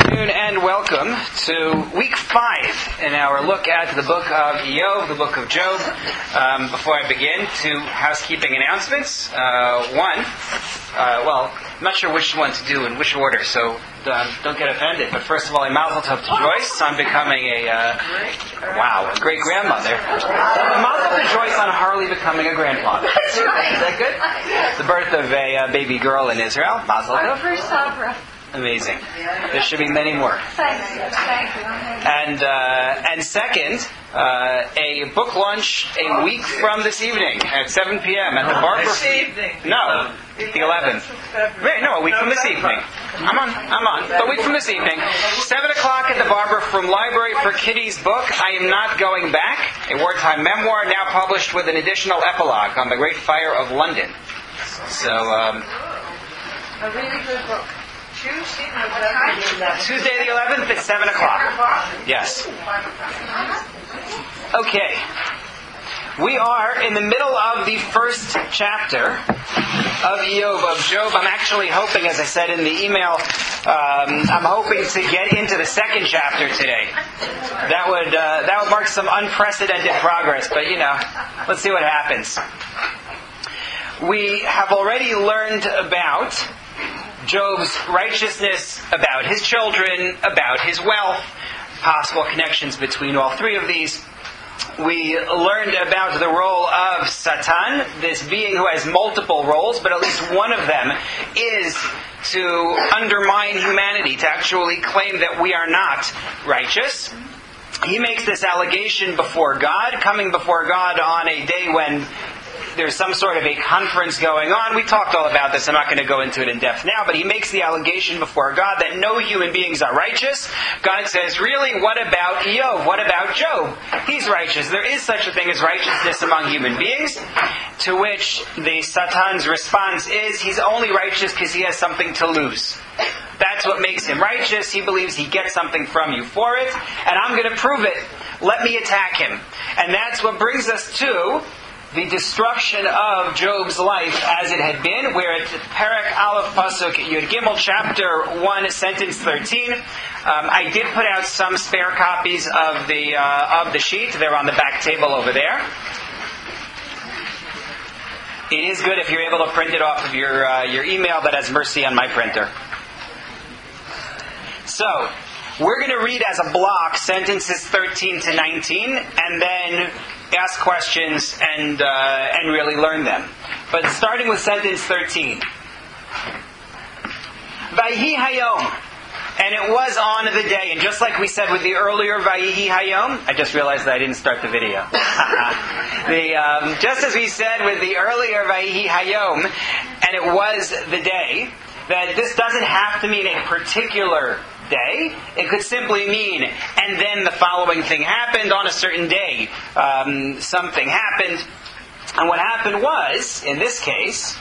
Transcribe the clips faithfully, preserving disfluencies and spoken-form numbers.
afternoon and welcome to week five in our look at the book of Iyov, the book of Job. Um, before I begin, two housekeeping announcements. Uh, one, uh, well, I'm not sure which one to do in which order, so um, don't get offended. But first of all, a mazel tov to Joyce on becoming a, uh, wow, a great grandmother. A mazel tov to Joyce on Harley becoming a grandfather. Is that good? The birth of a uh, baby girl in Israel. Mazel tov. First opera. Amazing. There should be many more. Thank you. Thank you. And uh, and second, uh, a book lunch a week from this evening at seven p.m. at the Barbara. This evening. No, the eleventh. Wait, no, a week from this evening. I'm on. I'm on. But a week from this evening, seven o'clock at the Barbara from Library for Kitty's book. I Am Not Going Back, a wartime memoir now published with an additional epilogue on the Great Fire of London. So, um, A really good book. Tuesday, Tuesday the eleventh at seven o'clock. Yes. Okay. We are in the middle of the first chapter of Iyov, of Job. I'm actually hoping, as I said in the email, um, I'm hoping to get into the second chapter today. That would uh, that would mark some unprecedented progress, but you know, let's see what happens. We have already learned about Job's righteousness, about his children, about his wealth, possible connections between all three of these. We learned about the role of Satan, this being who has multiple roles, but at least one of them is to undermine humanity, to actually claim that we are not righteous. He makes this allegation before God, coming before God on a day when there's some sort of a conference going on. We talked all about this. I'm not going to go into it in depth now, but he makes the allegation before God that no human beings are righteous. God says, really, what about Iyov? What about Job? He's righteous. There is such a thing as righteousness among human beings. To which the Satan's response is, he's only righteous because he has something to lose. That's what makes him righteous. He believes he gets something from you for it, and I'm going to prove it. Let me attack him. And that's what brings us to the destruction of Job's life as it had been. We're at Perek Aleph Pasuk Yud Gimel, chapter one, sentence thirteen. Um, I did put out some spare copies of the uh, of the sheet. They're on the back table over there. It is good if you're able to print it off of your uh, your email, but has mercy on my printer. So, we're going to read as a block sentences thirteen to nineteen, and then ask questions and uh, and really learn them. But starting with sentence thirteen. Vayhi Hayom. And it was on the day, and just like we said with the earlier Vayhi Hayom, I just realized that I didn't start the video. the, um, just as we said with the earlier Vayhi Hayom, and it was the day, that this doesn't have to mean a particular day. It could simply mean, and then the following thing happened on a certain day. Um, something happened. And what happened was, in this case,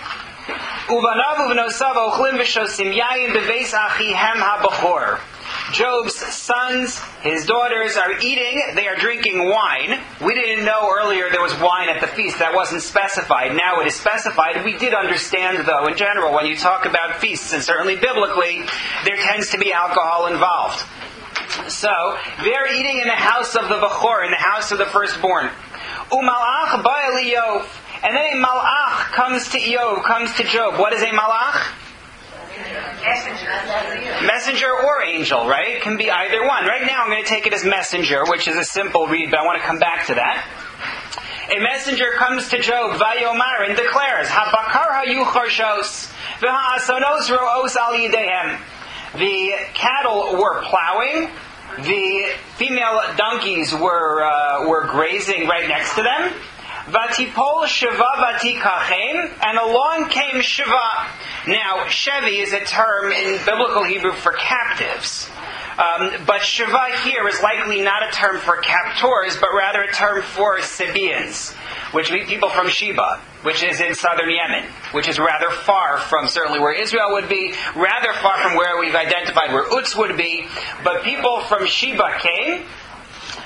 Job's sons, his daughters are eating, they are drinking wine. We didn't know earlier there was wine at the feast. That wasn't specified. Now it is specified. We did understand, though, in general, when you talk about feasts, and certainly biblically, there tends to be alcohol involved. So, they're eating in the house of the Bechor, in the house of the firstborn. Umalach ba'el Iyov. And then a malach comes to Iyov, comes to Job. What is a malach? Messenger. Messenger or angel, right? It can be either one. Right now I'm going to take it as messenger, which is a simple read, but I want to come back to that. A messenger comes to Job, Vayomar, and declares, Habakar hayu charshos, v'ha'asonos ro'os al yidehem. The cattle were plowing, the female donkeys were uh, were grazing right next to them. Vatipol Shiva Vatikachem, and along came Shiva. Now, Shevi is a term in biblical Hebrew for captives. Um, but Shiva here is likely not a term for captors, but rather a term for Sabaeans, which mean people from Sheba, which is in southern Yemen, which is rather far from certainly where Israel would be, rather far from where we've identified where Utz would be. But people from Sheba came.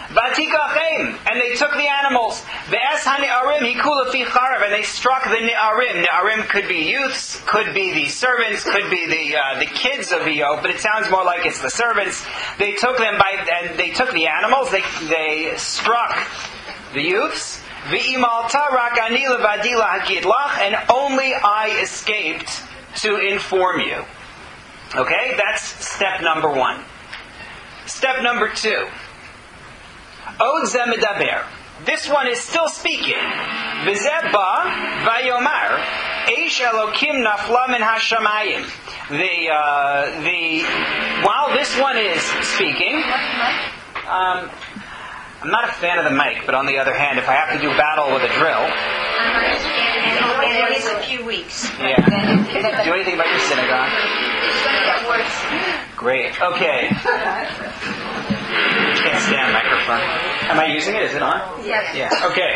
Vatikachem, and they took the animals. Ve'es ha'ne'arim hiku lefi charav, and they struck the ne'arim. Ne'arim could be youths, could be the servants, could be the uh, the kids of Iyov, but it sounds more like it's the servants. They took them by, and they took the animals. They they struck the youths. Ve'imalta rak ani levadi lahagidlach, and only I escaped to inform you. Okay, that's step number one. Step number two. Od ze medaber. This one is still speaking. V'zeh ba vayomar eish Elokim nafla min hashamayim. The uh, the while this one is speaking, um, I'm not a fan of the mic, but on the other hand, if I have to do battle with a drill, It is a few weeks. yeah. Do anything about your synagogue? Great. Okay. Can't stand microphone. Am I using it? Is it on? Yes. Yeah. Okay.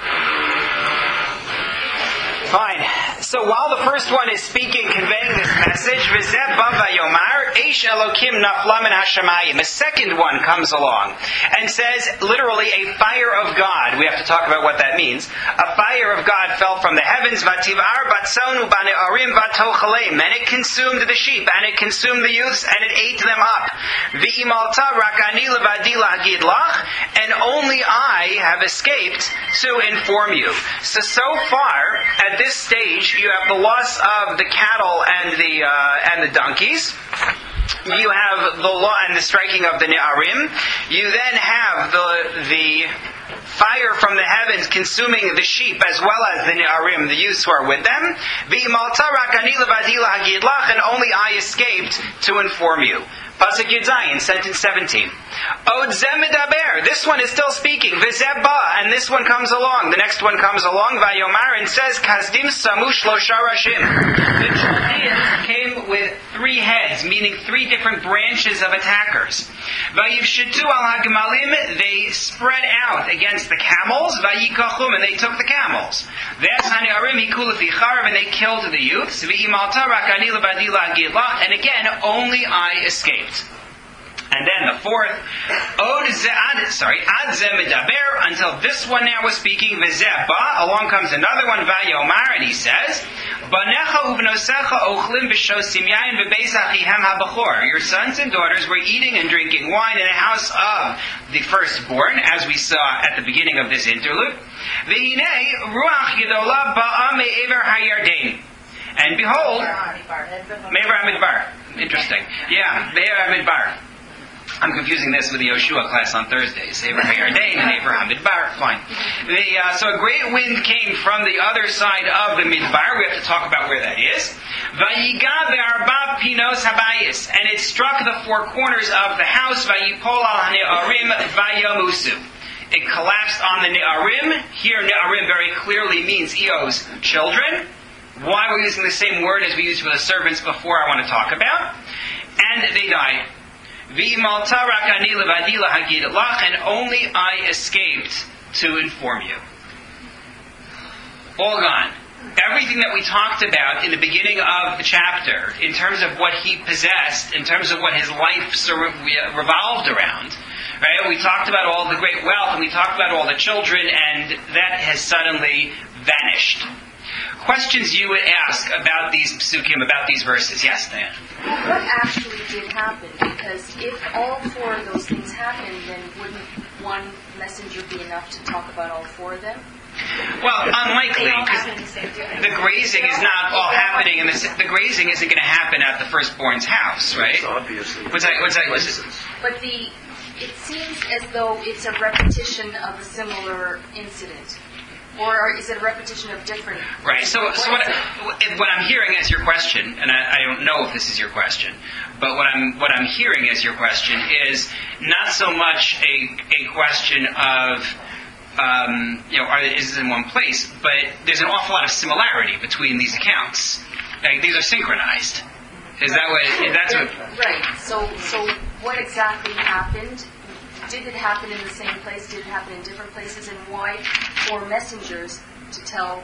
Fine. So while the first one is speaking, conveying this message, V'zeh ba vayomar eish Elokim nafla min hashamayim. A second one comes along and says, literally, a fire of God. We have to talk about what that means. A fire of God fell from the heavens, vativar batzonu bane'arim vatochalem, and it consumed the sheep, and it consumed the youths, and it ate them up. V'imalta rakani levadi lahagid lach, and only I have escaped to inform you. So, so far, at this stage, you have the loss of the cattle and the uh, and the donkeys. You have the law and the striking of the ne'arim. You then have the the fire from the heavens consuming the sheep as well as the ne'arim, the youths who are with them. V'imalta rakani levadi lahagid lach, and only I escaped to inform you. Pasuk Yud Zayin, sentence seventeen. Od ze medaber. This one is still speaking. V'zeh ba, and this one comes along. The next one comes along. Vayomar, and says, Kasdim samu shlosha rashim. The Chaldeans came with three heads, meaning three different branches of attackers. Vayivshitu al hagmalim. They spread out against the camels. Vayikachum, and they took the camels. Ve'es hane'arim hiku lefi charav, and they killed the youths. V'imalta rakani levadi lahagid lach, and again, only I escaped. And then the fourth, Od ze ad, sorry, ad ze medaber, until this one now was speaking, v'zeh ba, along comes another one, vayomar, and he says, Banecha uvnosecha ochlim b'shosim yayin v'beis achihem habachor. Your sons and daughters were eating and drinking wine in the house of the firstborn, as we saw at the beginning of this interlude. V'hinei ruach gedola ba'a me'ever hayarden. And behold, Me'ever HaMidbar. Interesting. Yeah, Me'ever HaMidbar. I'm confusing this with the Yoshua class on Thursdays. Ever HaYarden and Ever HaMidbar. Fine. The, uh, so a great wind came from the other side of the Midbar. We have to talk about where that is. Vayiga be'arba pinos habayis. And it struck the four corners of the house. Vayipol al ha'ne'arim vayomusu. It collapsed on the ne'arim. Here, ne'arim very clearly means Eov's children. Why we're using the same word as we used for the servants before, I want to talk about. And they died. V'imalta rakani levadi lahagid lach, and only I escaped to inform you. All gone. Everything that we talked about in the beginning of the chapter, in terms of what he possessed, in terms of what his life revolved around, right? We talked about all the great wealth, and we talked about all the children, and that has suddenly vanished. Questions you would ask about these psukim, about these verses? Yes, Diane? What actually did happen? Because if all four of those things happened, then wouldn't one messenger be enough to talk about all four of them? Well, unlikely, because the grazing is not all happening, and the, the grazing isn't going to happen at the firstborn's house, right? Obviously. What's that? What's that? What's it? But the it seems as though it's a repetition of a similar incident. Or is it a repetition of different... Right, so so what, what I'm hearing as your question, and I, I don't know if this is your question, but what I'm what I'm hearing as your question is not so much a a question of, um, you know, are, is it in one place, but there's an awful lot of similarity between these accounts. Like, these are synchronized. Is that what... Is that's what right, so so what exactly happened? Did it happen in the same place? Did it happen in different places? And why for messengers to tell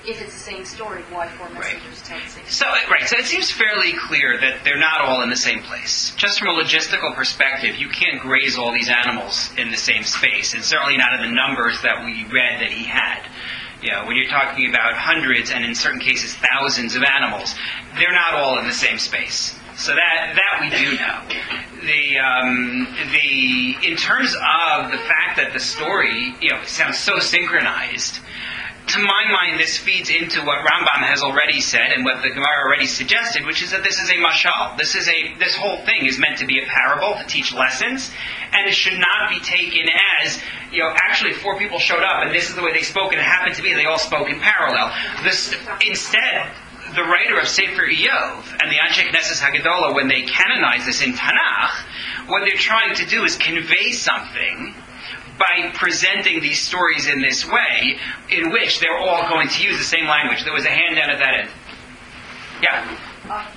if it's the same story, why four messengers tell the same So, story? right, so it seems fairly clear that they're not all in the same place. Just from a logistical perspective, you can't graze all these animals in the same space, and certainly not in the numbers that we read that he had. You know, when you're talking about hundreds and in certain cases thousands of animals, they're not all in the same space. So that that we do know. The um, the in terms of the fact that the story, you know, sounds so synchronized. To my mind, this feeds into what Rambam has already said and what the Gemara already suggested, which is that this is a mashal. This is a this whole thing is meant to be a parable to teach lessons, and it should not be taken as, you know, actually four people showed up and this is the way they spoke, and it happened to be they all spoke in parallel. This instead. The writer of Sefer Iyov and the Anshe Knesset Haggadolah, when they canonize this in Tanakh, what they're trying to do is convey something by presenting these stories in this way, in which they're all going to use the same language. There was a hand down at that end. Yeah? Uh,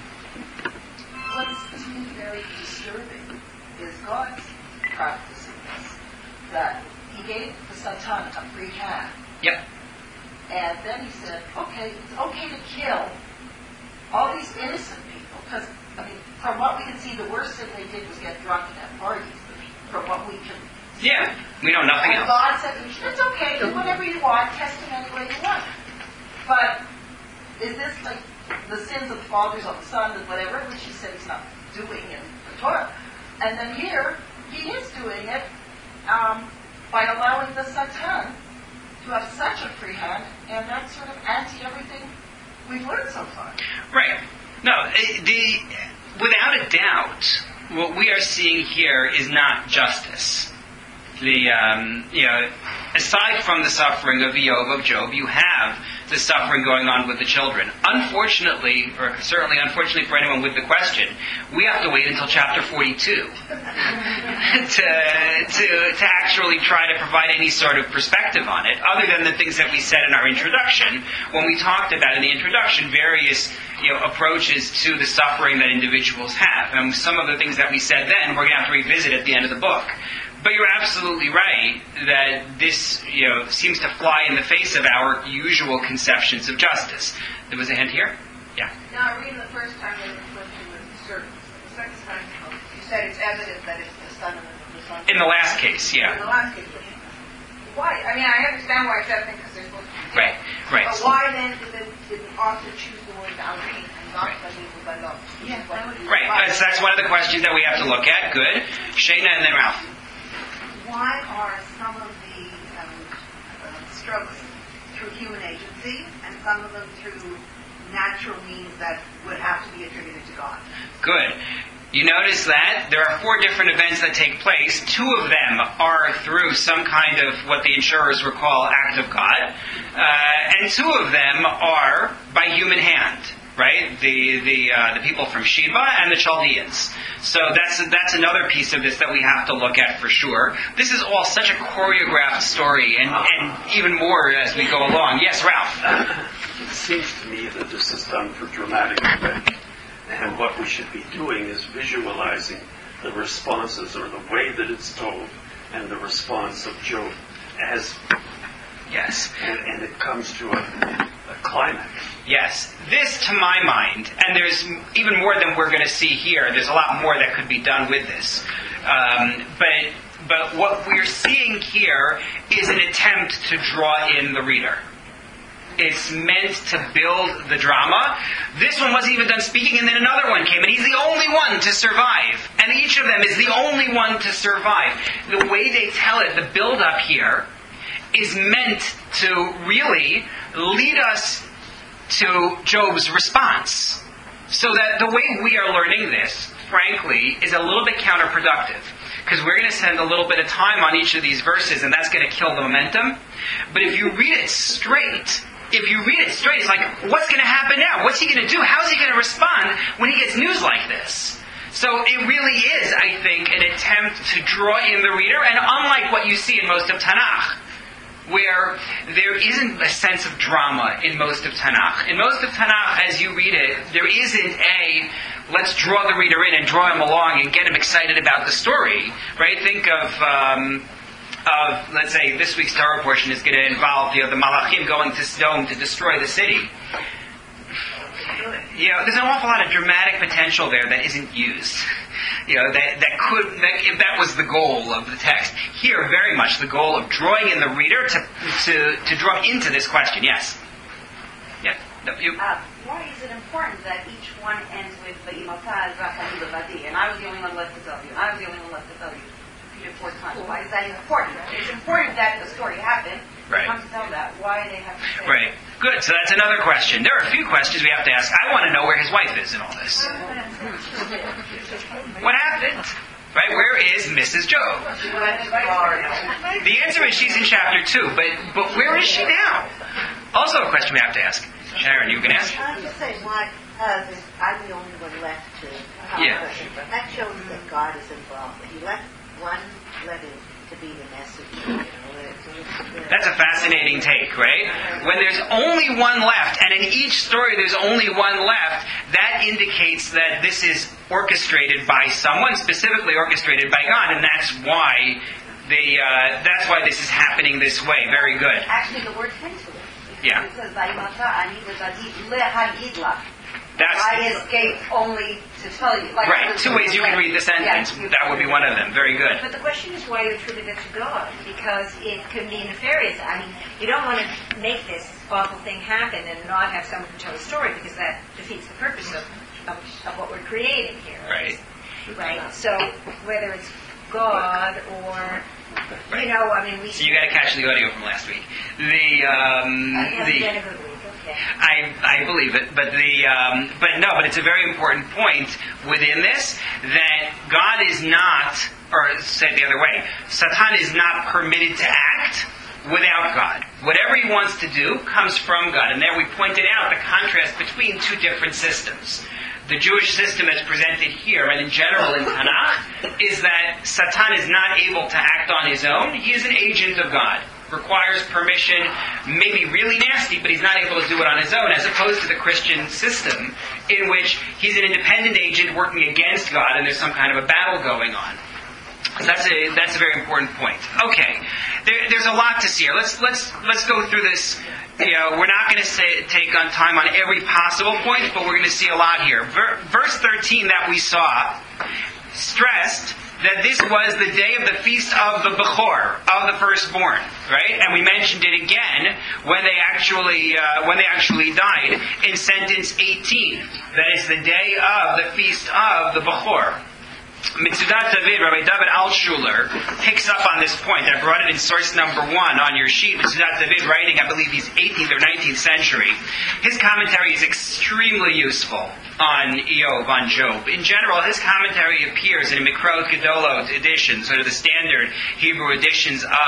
what's to me very disturbing is God's practicing this, that he gave the Satan a free hand. Yep. And then he said, okay, it's okay to kill all these innocent people, because, I mean, from what we can see, the worst thing they did was get drunk and have parties, from what we can see. Yeah, we know nothing And else. God said, it's okay, do whatever you want, test him any way you want. But is this like the sins of the fathers on the sons and whatever, which he said he's not doing in the Torah? And then here, he is doing it um, by allowing the Satan to have such a free hand, and that's sort of anti everything we've learned so far. Right. No, the, without a doubt, what we are seeing here is not justice. The um, you know, aside from the suffering of Iyov, of Job, you have the suffering going on with the children. Unfortunately, or certainly unfortunately for anyone with the question, we have to wait until chapter forty-two to, to to actually try to provide any sort of perspective on it, other than the things that we said in our introduction, when we talked about in the introduction various, you know, approaches to the suffering that individuals have. And some of the things that we said then, we're going to have to revisit at the end of the book. But you're absolutely right that this, you know, seems to fly in the face of our usual conceptions of justice. There was a hand here? Yeah. Now, reading the first time when the question was servants. The second time, you said it's evident that it's the son of the, the son. In the last case, In yeah. the last case. Why? I mean, I understand why it's evident because they're supposed to be Right, dead. right. But why then did the, did the author choose the word Alvin and not Bani Ubalot? Yeah, that would be- Right. That's, that's one of the questions that we have to look at. Good. Shayna and then Ralph. Why are some of the um, uh, struggles through human agency and some of them through natural means that would have to be attributed to God? Good. You notice that there are four different events that take place. Two of them are through some kind of what the insurers would call act of God. Uh, and two of them are by human hand. Right, the the uh, the people from Sheba and the Chaldeans. So that's that's another piece of this that we have to look at for sure. This is all such a choreographed story, and, and even more as we go along. Yes, Ralph. It seems to me that this is done for dramatic effect, and what we should be doing is visualizing the responses or the way that it's told, and the response of Job as Yes. and, and it comes to a, a climax. Yes. This, to my mind, and there's even more than we're going to see here, there's a lot more that could be done with this. Um, but but what we're seeing here is an attempt to draw in the reader. It's meant to build the drama. This one wasn't even done speaking, and then another one came, and he's the only one to survive. And each of them is the only one to survive. The way they tell it, the build-up here, is meant to really lead us to Job's response. So that the way we are learning this, frankly, is a little bit counterproductive. Because we're going to spend a little bit of time on each of these verses, and that's going to kill the momentum. But if you read it straight, if you read it straight, it's like, what's going to happen now? What's he going to do? How's he going to respond when he gets news like this? So it really is, I think, an attempt to draw in the reader, and unlike what you see in most of Tanakh, where there isn't a sense of drama in most of Tanakh. In most of Tanakh, as you read it, there isn't a, let's draw the reader in and draw him along and get him excited about the story, right? Think of um, of, let's say, this week's Torah portion is going to involve, you know, the Malachim going to Sodom to destroy the city. You know, there's an awful lot of dramatic potential there that isn't used. You know, that that could, that, if that was the goal of the text. Here, very much the goal of drawing in the reader to to, to draw into this question. Yes? Yeah. No, you. Uh, why is it important that each one ends with V'imotah Rachani Levadi? And I was the only one left to tell you. And I was the only one left to tell you. Repeat it four times. Why is that important? It's important that the story happened. Right. Come to tell that. Why they have to say Right. Good. So that's another question. There are a few questions we have to ask. I want to know where his wife is in all this. What happened? Right? Where is Missus Job? The answer is she's in chapter two, but but where is she now? Also a question we have to ask. Sharon, you can ask. Can I just say why uh, I'm the only one left to uh, Yeah. That shows that God is involved. He left one letter to be the message. You know, That's a fascinating take, right? When there's only one left, and in each story there's only one left, that indicates that this is orchestrated by someone, specifically orchestrated by God, and that's why the uh, that's why this is happening this way. Very good. Actually, the word hints to it. Yeah. It says V'imotah Ani Levadi Lehagid Lach. That's I escaped only to tell you. Like right. Two ways you can read the sentence. Yeah, That would be one of them. Very good. But the question is why you attribute it to God, because it could be nefarious. I mean, you don't want to make this awful thing happen and not have someone who tell a story, because that defeats the purpose of, of, of what we're creating here. Right. Right? So whether it's God or, you know, I mean, we... So you got to catch the audio from last week. The um, I haven't the. been a good week. Okay. I, I believe it, but the um, but no, but it's a very important point within this that God is not, or said the other way, Satan is not permitted to act without God. Whatever he wants to do comes from God, and there we pointed out the contrast between two different systems. The Jewish system as presented here, and in general in Tanakh, is that Satan is not able to act on his own. He is an agent of God. Requires permission, maybe really nasty, but he's not able to do it on his own, as opposed to the Christian system, in which he's an independent agent working against God, and there's some kind of a battle going on. So that's a that's a very important point. Okay, there, there's a lot to see here. Let's let's let's go through this. You know, we're not going to say, take on time on every possible point, but we're going to see a lot here. Ver, verse thirteen that we saw stressed that this was the day of the feast of the Bechor, of the firstborn, right? And we mentioned it again when they actually uh, when they actually died in sentence eighteen. That is the day of the feast of the Bechor. Mitzudat David, Rabbi David Altshuler, picks up on this point. I brought it in source number one on your sheet. Mitzudat David, writing, I believe he's eighteenth or nineteenth century. His commentary is extremely useful on Eov, on Job. In general, his commentary appears in Mikrot Gedolot editions, sort of the standard Hebrew editions of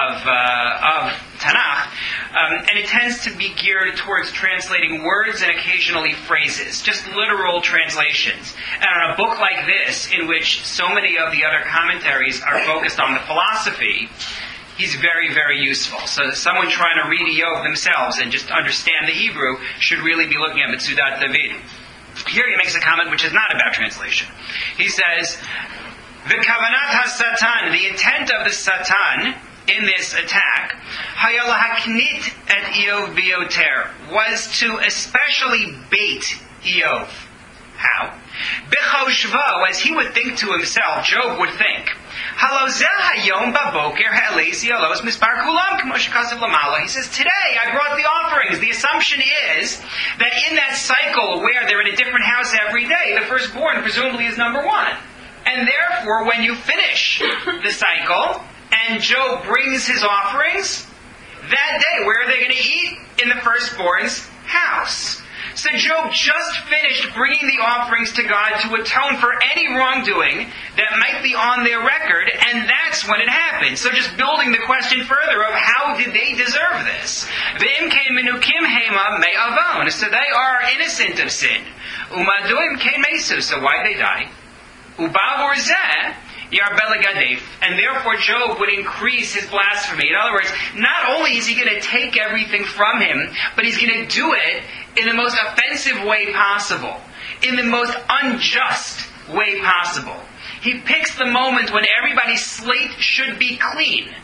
uh, of Tanakh, um, and it tends to be geared towards translating words and occasionally phrases, just literal translations. And on a book like this, in which so many of the other commentaries are focused on the philosophy, he's very, very useful. So someone trying to read Eov themselves and just understand the Hebrew should really be looking at Mitzudat David. Here he makes a comment which is not about translation. He says, the kavanat ha-satan, the intent of the Satan in this attack, hayalahaknit et Eov bioter, was to especially bait Eov. How? B'choshvo, as he would think to himself, Job would think, Halozeh hayom baboker ha'elesi alos mispar kulam k'mo shekasav lamala. He says, today I brought the offerings. The assumption is that in that cycle where they're in a different house every day, the firstborn presumably is number one. And therefore, when you finish the cycle, and Job brings his offerings, that day, where are they going to eat? In the firstborn's house. So Job just finished bringing the offerings to God to atone for any wrongdoing that might be on their record, and that's when it happened. So just building the question further of how did they deserve this? V'im kein menukim hema me'avon. So they are innocent of sin. Umaduim kein mesu. So why'd they die? Ubavor zeh Yarbelagadef, and therefore Job would increase his blasphemy. In other words, not only is he going to take everything from him, but he's going to do it in the most offensive way possible, in the most unjust way possible. He picks the moment when everybody's slate should be clean,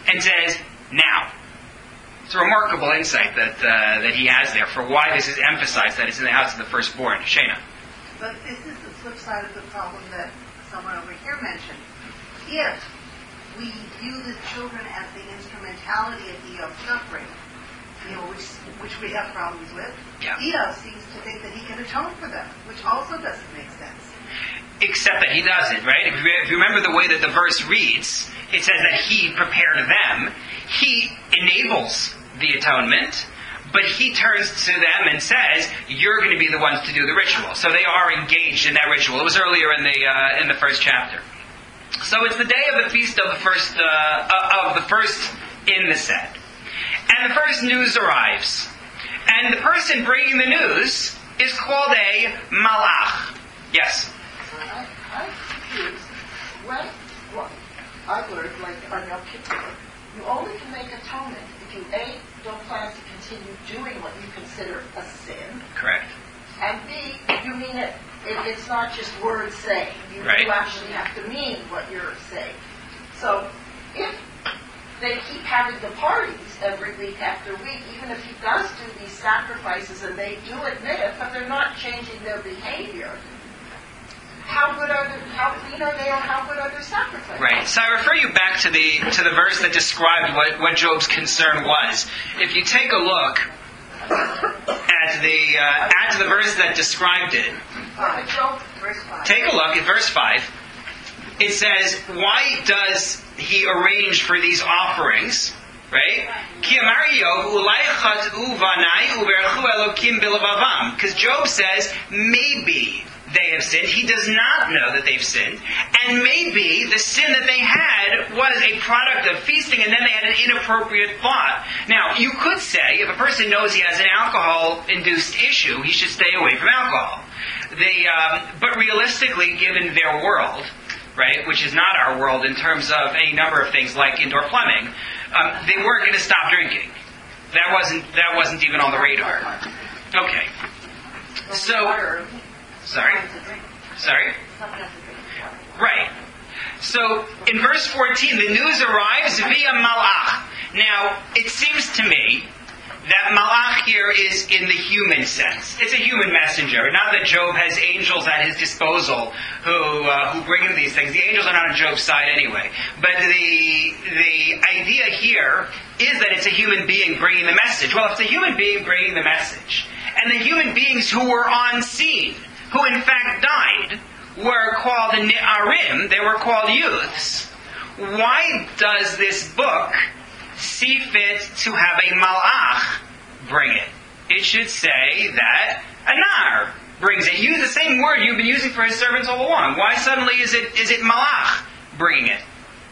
and says, now. It's a remarkable insight that uh, that he has there for why this is emphasized, that it's in the house of the firstborn. Shana. But this is the flip side of the problem that someone over here mentioned. If we view the children as the instrumentality of Eov's suffering, you know, which which we have problems with, yeah. Eov seems to think that he can atone for them, which also doesn't make sense. Except that he doesn't, right? If you, if you remember the way that the verse reads, it says that he prepared them. He enables the atonement, but he turns to them and says, you're going to be the ones to do the ritual. So they are engaged in that ritual. It was earlier in the uh, in the first chapter. So it's the day of the feast of the first uh, of the first in the set. And the first news arrives. And the person bringing the news is called a malach. Yes? I, I'm confused. When, well, I've learned, like on Yom Kippur, you only can make atonement if you, A, don't plan to continue doing what you consider a sin. Correct. And B, you mean it, it it's not just words saying. You, right. you actually have to mean what you're saying. So if they keep having the parties every week after week, even if he does do these sacrifices and they do admit it, but they're not changing their behavior, how good are the, how clean are they, or how good are their sacrifices? Right. So I refer you back to the to the verse that described what, what Job's concern was. If you take a look at the uh, at the verse that described it, Uh, Job, verse five. take a look at verse five. It says, why does he arrange for these offerings? Right? Because Job says, maybe they have sinned. He does not know that they've sinned. And maybe the sin that they had was a product of feasting, and then they had an inappropriate thought. Now, you could say, if a person knows he has an alcohol-induced issue, he should stay away from alcohol. They, um, but realistically, given their world, right, which is not our world in terms of any number of things like indoor plumbing, um, they weren't going to stop drinking. That wasn't that wasn't even on the radar. Okay. So, sorry, sorry. Right. So in verse fourteen, the news arrives via malach. Now it seems to me that malach here is in the human sense. It's a human messenger. Not that Job has angels at his disposal who uh, who bring him these things. The angels are not on Job's side anyway. But the the idea here is that it's a human being bringing the message. Well, if it's a human being bringing the message, and the human beings who were on scene, who in fact died, were called Ni'arim, they were called youths, why does this book see fit to have a malach bring it? It should say that a nar brings it. Use the same word you've been using for his servants all along. Why suddenly is it is it malach bringing it?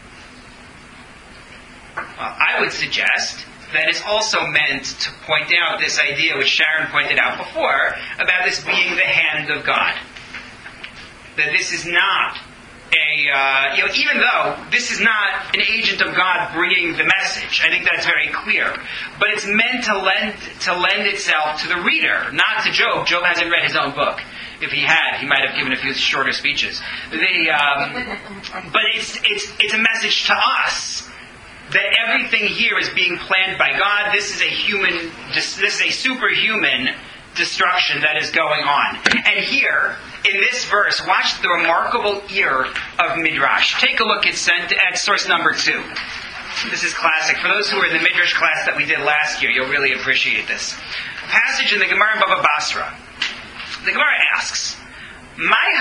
Well, I would suggest that it's also meant to point out this idea which Sharon pointed out before about this being the hand of God. That this is not a, uh, you know, even though this is not an agent of God bringing the message, I think that's very clear. But it's meant to lend to lend itself to the reader, not to Job. Job hasn't read his own book. If he had, he might have given a few shorter speeches. The, um, but it's it's it's a message to us that everything here is being planned by God. This is a human, this is a superhuman destruction that is going on. And here, in this verse, watch the remarkable ear of Midrash. Take a look at, at source number two. This is classic. For those who were in the Midrash class that we did last year, you'll really appreciate this. A passage in the Gemara in Baba Basra. The Gemara asks, what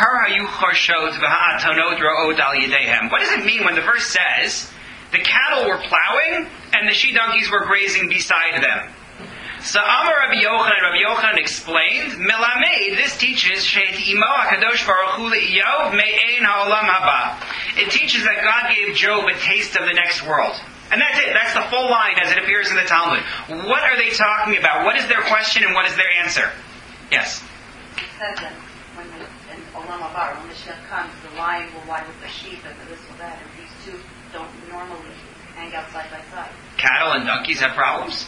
does it mean when the verse says, the cattle were plowing and the she-donkeys were grazing beside them? So Amar Rabbi Yochanan, Rabbi Yochanan explained, Melamed, this teaches, Sheit Imo HaKadosh Baruch Hu Le'Iyov Me'ein Ha'olam Haba. It teaches that God gave Job a taste of the next world. And that's it. That's the full line as it appears in the Talmud. What are they talking about? What is their question and what is their answer? Yes? It says that when the, in Olam Haba, when the Mashiach comes, the lion will lie with the sheep and the this or that, and these two don't normally hang out side by side. Cattle and donkeys have problems?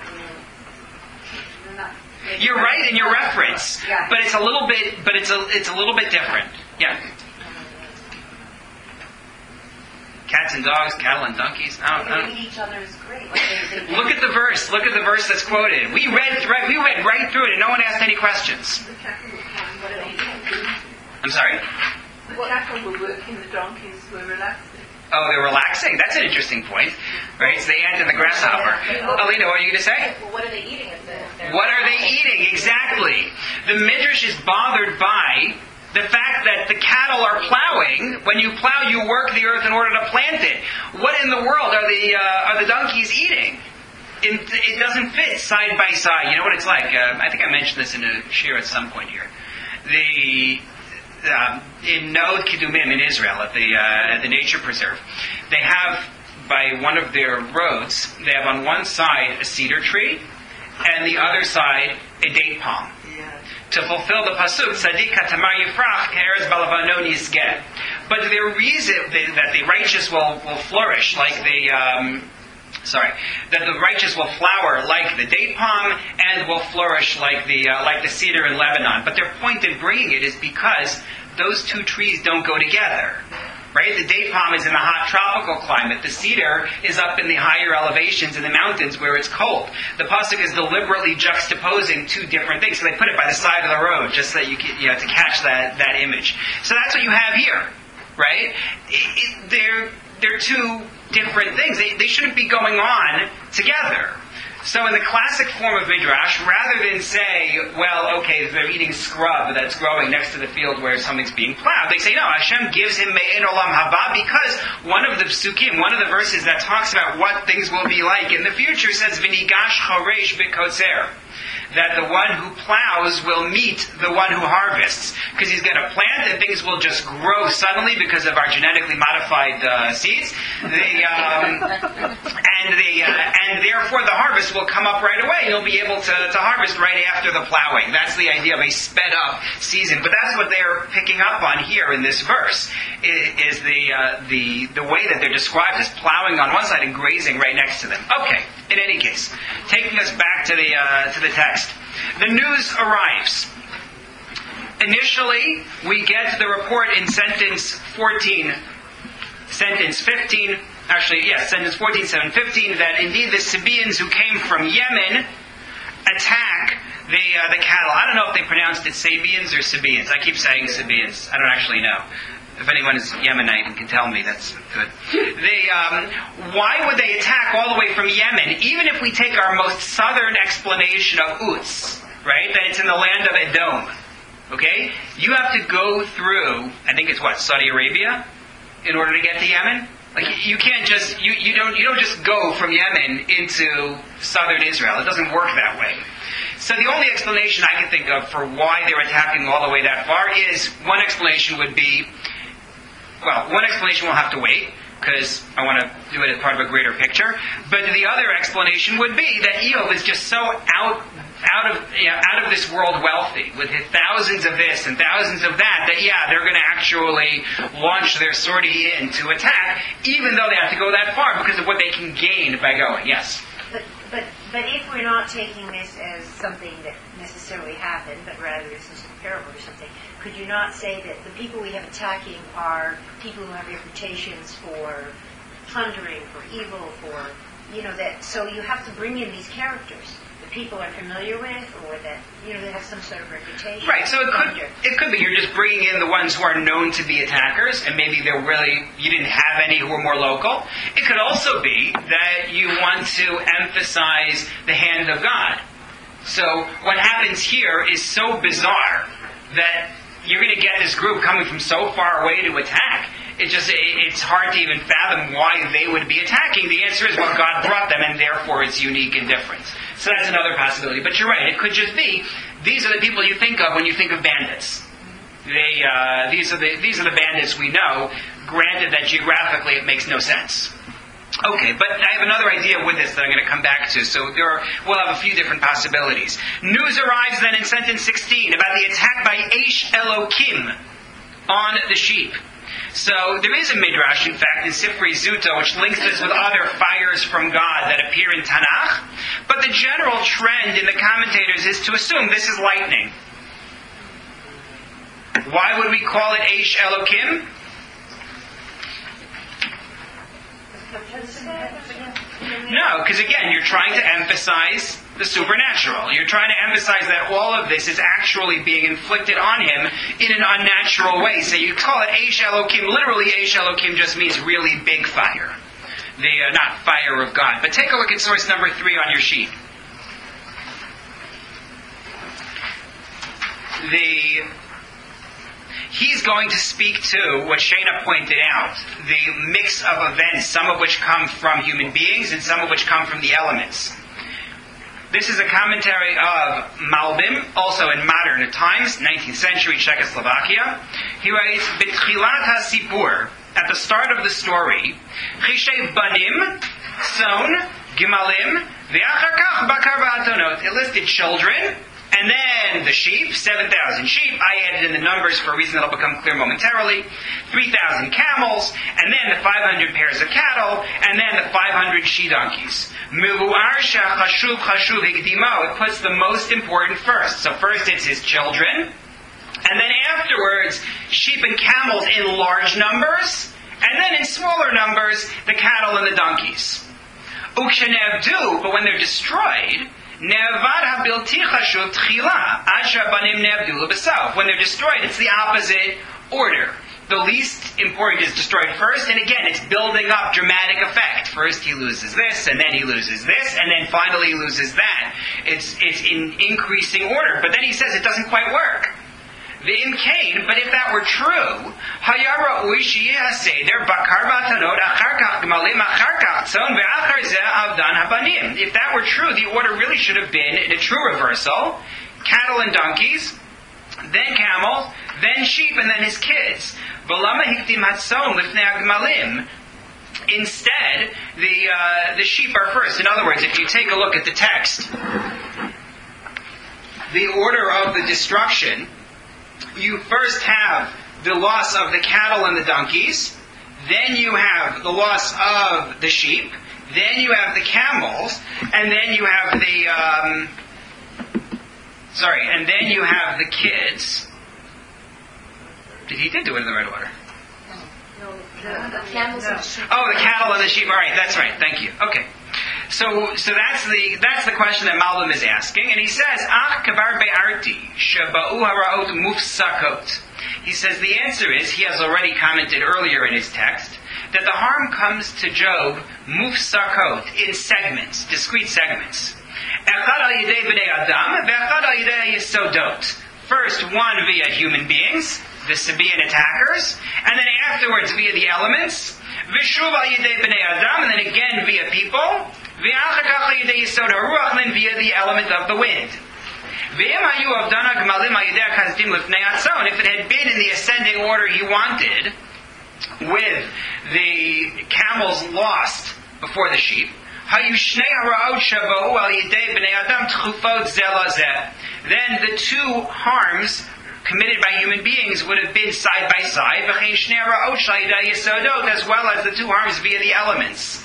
Not, you're right in your reference, yeah. but it's a little bit, but it's a it's a little bit different. Yeah. cats and dogs, cattle and donkeys. I don't, I don't. They eat each other is great. Like they, they Look at the verse. Look at the verse that's quoted. We read right, we read right through it, and no one asked any questions. What are they doing? I'm sorry. The cattle were working, the donkeys were relaxing. Oh, they're relaxing. That's an interesting point, right? It's the ant and the grasshopper. Alina, what are you going to say? Well, what are they eating if they're... What are they eating? Exactly. The Midrash is bothered by the fact that the cattle are plowing. When you plow, you work the earth in order to plant it. What in the world are the uh, are the donkeys eating? It, it doesn't fit side by side. You know what it's like? Uh, I think I mentioned this in a share at some point here. The uh, in Nod Kedumim in Israel at the uh, at the nature preserve, they have by one of their roads. They have on one side a cedar tree, and the other side a date palm. To fulfill the pasuk, Tzadik Tamar Yifrach Ke'eretz Balavanon Yisgeh. But the reason that the righteous will, will flourish like the um, sorry that the righteous will flower like the date palm and will flourish like the uh, like the cedar in Lebanon. But their point in bringing it is because those two trees don't go together. Right? The date palm is in the hot tropical climate. The cedar is up in the higher elevations in the mountains where it's cold. The pasuk is deliberately juxtaposing two different things. So they put it by the side of the road just so that you can, you know, to catch that, that image. So that's what you have here. Right? It, it, they're, they're two different things. They, they shouldn't be going on together. So in the classic form of Midrash, rather than say, well, okay, they're eating scrub that's growing next to the field where something's being plowed, they say, no, Hashem gives him Me'en Olam Haba because one of the psukim, one of the verses that talks about what things will be like in the future says, V'nigash choresh b'kotzer. That the one who plows will meet the one who harvests. Because he's going to plant and things will just grow suddenly because of our genetically modified uh, seeds. The, um, and, the, uh, and therefore the harvest will come up right away. You'll be able to, to harvest right after the plowing. That's the idea of a sped up season. But that's what they're picking up on here in this verse, is, is the, uh, the, the way that they're described as plowing on one side and grazing right next to them. Okay, in any case, taking us back to the, uh, to the text. The news arrives. Initially, we get the report in sentence fourteen, sentence fifteen, actually, yes, sentence fourteen, seven, fifteen, that indeed the Sabaeans who came from Yemen attack the uh, the cattle. I don't know if they pronounced it Sabians or Sabaeans. I keep saying Sabaeans. I don't actually know. If anyone is Yemenite and can tell me, that's good. They, um, why would they attack all the way from Yemen? Even if we take our most southern explanation of Uts, right, that it's in the land of Edom, okay? You have to go through, I think it's what, Saudi Arabia, in order to get to Yemen? Like, you can't just, you, you don't you don't just go from Yemen into southern Israel. It doesn't work that way. So the only explanation I can think of for why they're attacking all the way that far is, one explanation would be, well, one explanation will have to wait, because I want to do it as part of a greater picture. But the other explanation would be that Eov is just so out out of you know, out of this world wealthy, with his thousands of this and thousands of that, that yeah, they're going to actually launch their sortie in to attack, even though they have to go that far, because of what they can gain by going. Yes? But, but, but if we're not taking this as something that necessarily happened, but rather this is a parable or something, could you not say that the people we have attacking are people who have reputations for plundering, for evil, for, you know, that, so you have to bring in these characters that people are familiar with, or that, you know, they have some sort of reputation. Right, so it could, it could be you're just bringing in the ones who are known to be attackers, and maybe they're really, you didn't have any who were more local. It could also be that you want to emphasize the hand of God. So what happens here is so bizarre that you're going to get this group coming from so far away to attack. It just, it's hard to even fathom why they would be attacking. The answer is, well, God brought them, and therefore it's unique and different. So that's another possibility. But you're right, it could just be, these are the people you think of when you think of bandits. They, uh, these are the, these are the bandits we know, granted that geographically it makes no sense. Okay, but I have another idea with this that I'm going to come back to. So there are, we'll have a few different possibilities. News arrives then in sentence sixteen about the attack by Eish Elokim on the sheep. So there is a midrash, in fact, in Sifrei Zuto, which links this with other fires from God that appear in Tanakh. But the general trend in the commentators is to assume this is lightning. Why would we call it Eish Elokim? No, because again, you're trying to emphasize the supernatural. You're trying to emphasize that all of this is actually being inflicted on him in an unnatural way. So you call it Eish Elokim. Literally, Eish Elokim just means really big fire. The uh, not fire of God. But take a look at source number three on your sheet. The He's going to speak to what Shana pointed out, the mix of events, some of which come from human beings and some of which come from the elements. This is a commentary of Malbim, also in modern times, nineteenth century Czechoslovakia. He writes, B'tchilat HaSipur, at the start of the story, Chishay Banim, Son, Gimalim, V'achar Kach Bakar V'atonot. It listed children, and then the sheep, seven thousand sheep. I added in the numbers for a reason that will become clear momentarily. three thousand camels, and then the five hundred pairs of cattle, and then the five hundred she-donkeys. Mevu'ar shechashuv chashuv higdimo. It puts the most important first. So first it's his children, and then afterwards, sheep and camels in large numbers, and then in smaller numbers, the cattle and the donkeys. Ukshenevdu, but when they're destroyed, when they're destroyed, it's the opposite order. The least important is destroyed first, and again, it's building up dramatic effect. First he loses this, and then he loses this, and then finally he loses that. It's it's in increasing order. But then he says it doesn't quite work. V'im kain, but if that were true, hayara uishi haseder bakar v'atanot achar kach gemalim achar kach tzon ve'achar zeh avdan habanim. If that were true, the order really should have been in a true reversal: cattle and donkeys, then camels, then sheep, and then his kids. V'lama hiktim hatzon lifnei hagmalim. Instead, the uh, the sheep are first. In other words, if you take a look at the text, the order of the destruction. You first have the loss of the cattle and the donkeys, then you have the loss of the sheep, then you have the camels, and then you have the, um, sorry, and then you have the kids. Did he did do it in the right order? No, the, the camels and the sheep. Oh, the cattle and the sheep. All right, that's right. Thank you. Okay. So, so that's the that's the question that Malbim is asking, and he says, "Ach kabar be'arti shaba'u haraot mufsakot." He says the answer is he has already commented earlier in his text that the harm comes to Job mufsakot in segments, discrete segments. Echad al yidei bnei adam, ve'echad al yidei yisodot. First, one via human beings, the Sabaean attackers, and then afterwards via the elements. V'shuv al yidei bnei adam, and then again via people. V'achar kach al yidei yisod haruach, and then via the element of the wind. V'im hayu avdana gmalim al yidei hakazdim lifnei atzon. If it had been in the ascending order he wanted, with the camels lost before the sheep, hayu shnei haraot shaba'u al yidei bnei adam tchufot zeh la zeh. Then the two harms committed by human beings would have been side by side, as well as the two harms via the elements.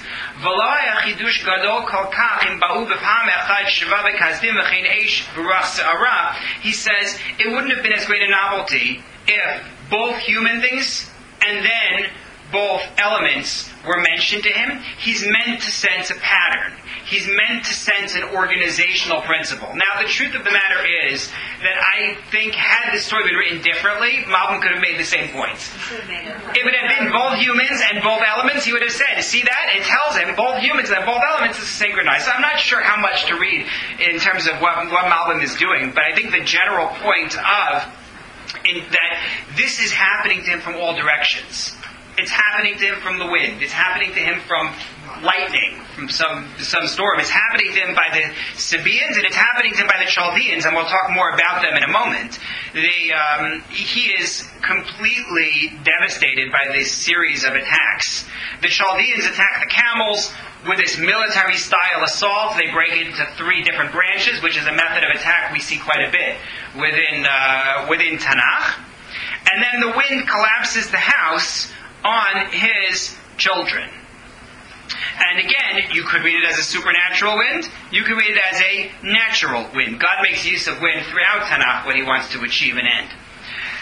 He says it wouldn't have been as great a novelty if both human things and then both elements were mentioned to him. He's meant to sense a pattern. He's meant to sense an organizational principle. Now, the truth of the matter is that I think had this story been written differently, Malbim could have made the same points. If it had been both humans and both elements, he would have said, see that? It tells him both humans and both elements is synchronized. So I'm not sure how much to read in terms of what, what Malbim is doing, but I think the general point of in that this is happening to him from all directions. It's happening to him from the wind. It's happening to him from lightning, from some some storm. It's happening to him by the Sabaeans, and it's happening to him by the Chaldeans, and we'll talk more about them in a moment. The, um, he is completely devastated by this series of attacks. The Chaldeans attack the camels with this military-style assault. They break into three different branches, which is a method of attack we see quite a bit within uh, within Tanakh. And then the wind collapses the house on his children. And again, you could read it as a supernatural wind. You could read it as a natural wind. God makes use of wind throughout Tanakh when He wants to achieve an end.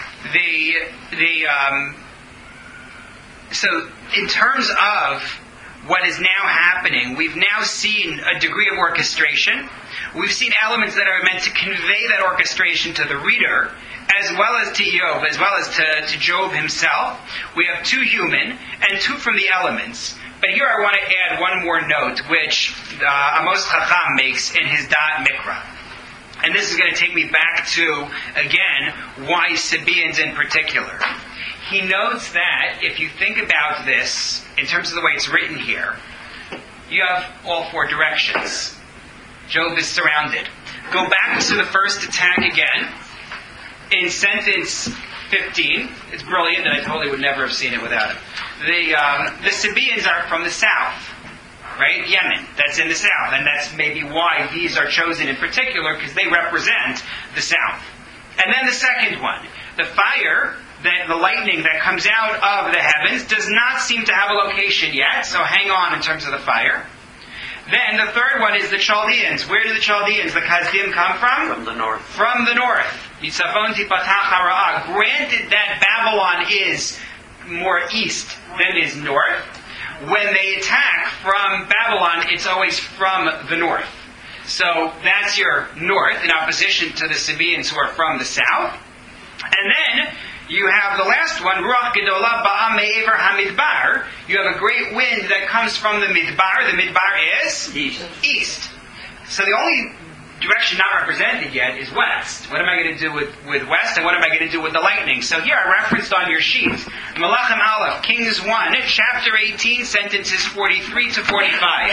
The the um, so in terms of what is now happening. We've now seen a degree of orchestration. We've seen elements that are meant to convey that orchestration to the reader, as well as to Job, as well as to, to Job himself. We have two human and two from the elements. But here I want to add one more note, which uh, Amos Chacham makes in his Da'at Mikra. And this is going to take me back to, again, why Sabaeans in particular. He notes that if you think about this, in terms of the way it's written here, you have all four directions. Job is surrounded. Go back to the first attack again. In sentence fifteen, it's brilliant, and I totally would never have seen it without it. The, um, the Sabaeans are from the south, right? Yemen, that's in the south, and that's maybe why these are chosen in particular, because they represent the south. And then the second one, the fire, that the lightning that comes out of the heavens does not seem to have a location yet, so hang on in terms of the fire. Then the third one is the Chaldeans. Where do the Chaldeans, the Kasdim, come from? From the north. From the north. Mitzavon tipatach hara'ah. Granted that Babylon is more east than is north, when they attack from Babylon, it's always from the north. So that's your north, in opposition to the Sabaeans who are from the south. And then you have the last one, Ruach Gedolah Ba'am Me'ever HaMidbar. You have a great wind that comes from the Midbar. The Midbar is? East. East. So the only direction not represented yet is west. What am I going to do with, with west, and what am I going to do with the lightning? So here I referenced on your sheet, Melachim Aleph, Kings one, chapter eighteen, sentences forty-three to forty-five.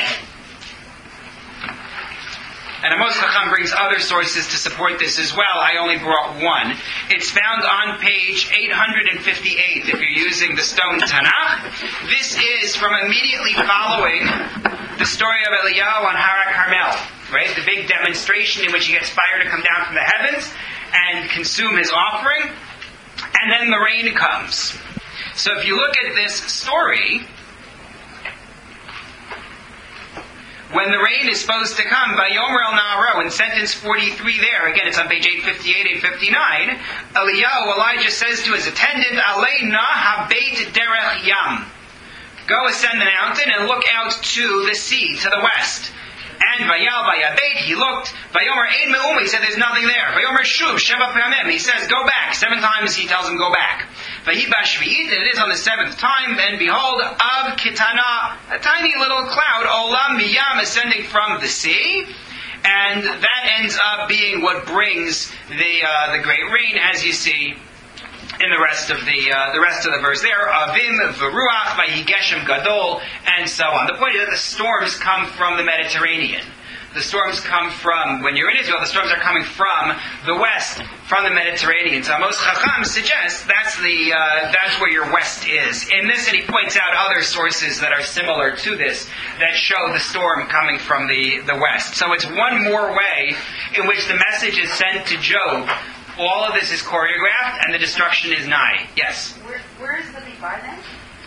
And Amos Chacham brings other sources to support this as well. I only brought one. It's found on page eight hundred fifty-eight if you're using the Stone Tanakh. This is from immediately following the story of Eliyahu on Har Carmel, right? The big demonstration in which he gets fire to come down from the heavens and consume his offering. And then the rain comes. So if you look at this story, when the rain is supposed to come, Vayomer El Na'aro, in sentence forty-three there, again it's on page eight fifty-eight, eight fifty-nine, Eliyahu, Elijah says to his attendant, Alei na habeit derech yam. Go ascend the mountain and look out to the sea, to the west. And Vayal Vayabeit, he looked, Vayomer Ein Me'uma, he said there's nothing there. Vayomer Shuv, Sheva Pamim, he says go back. Seven times he tells him go back. Vahiba Shvi'it, and it is on the seventh time, and behold, Av Kitana, a tiny little cloud, Olam Miyam, ascending from the sea. And that ends up being what brings the uh, the great rain, as you see in the rest of the uh, the rest of the verse there. Avim v'ruach v'yigeshem gadol, and so on. The point is that the storms come from the Mediterranean. The storms come from, when you're in Israel, the storms are coming from the west, from the Mediterranean. So Amos Chacham suggests that's the uh, that's where your west is. In this, and he points out other sources that are similar to this that show the storm coming from the, the west. So it's one more way in which the message is sent to Job. All of this is choreographed, and the destruction is nigh. Yes? Where, where is the Midbar then?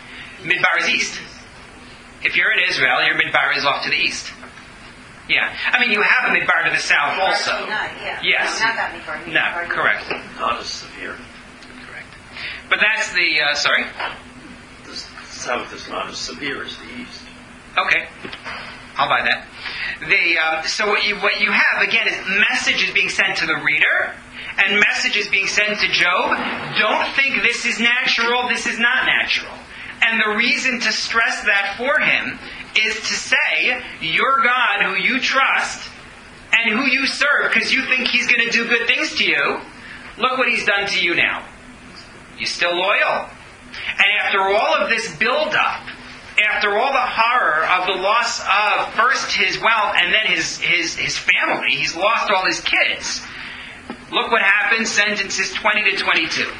Midbar is east. If you're in Israel, your Midbar is off to the east. Yeah. I mean, you have a Midbar to the south Midbar also. Sinai, yeah. Yes. No, not that Midbar. No, Midbar correct. Not as severe. Correct. But that's the, uh, sorry? The south is not as severe as the east. Okay. I'll buy that. The, uh, so what you, what you have, again, is messages being sent to the reader, and messages being sent to Job. Don't think this is natural, this is not natural. And the reason to stress that for him is to say, your God who you trust and who you serve because you think He's going to do good things to you, look what He's done to you now. You still loyal. And after all of this build-up, after all the horror of the loss of first his wealth and then his, his, his family, he's lost all his kids. Look what happens, sentences twenty to twenty-two.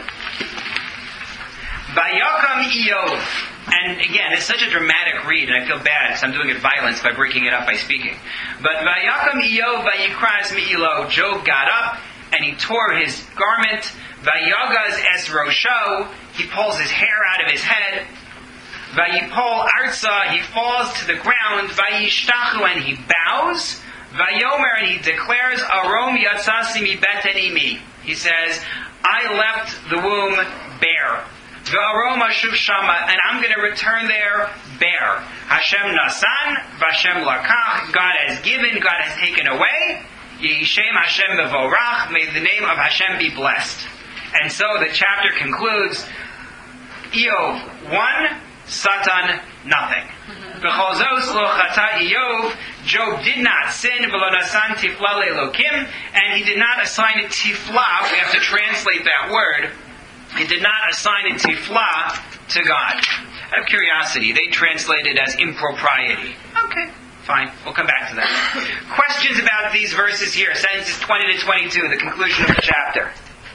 Vayakam Iyov. And again, it's such a dramatic read, and I feel bad because I'm doing it violence by breaking it up by speaking. But Vayakam Iyov Vayikras Mi'ilo. Job got up and he tore his garment. Vayagaz Es Rosho. He pulls his hair out of his head. Vayipol Arza. He falls to the ground. Vayishtachu, and he bows. Vayomer, and he declares, Arom Yatsasi mi beten imi. He says, I left the womb bare. V'aroma shuv shama, and I'm going to return there bare. Hashem nasan, v'Hashem lakach. God has given, God has taken away. Yishem Hashem mevorach. May the name of Hashem be blessed. And so the chapter concludes. Eov one, Satan nothing. V'cholzos lo chata Eov. Job did not sin, v'lo nasan tifla le'elokim, and he did not assign a tifla. We have to translate that word. He did not assign a tifla to God. Out of curiosity, they translate it as impropriety. Okay, fine. We'll come back to that. Questions about these verses here, sentences twenty to twenty-two, the conclusion of the chapter.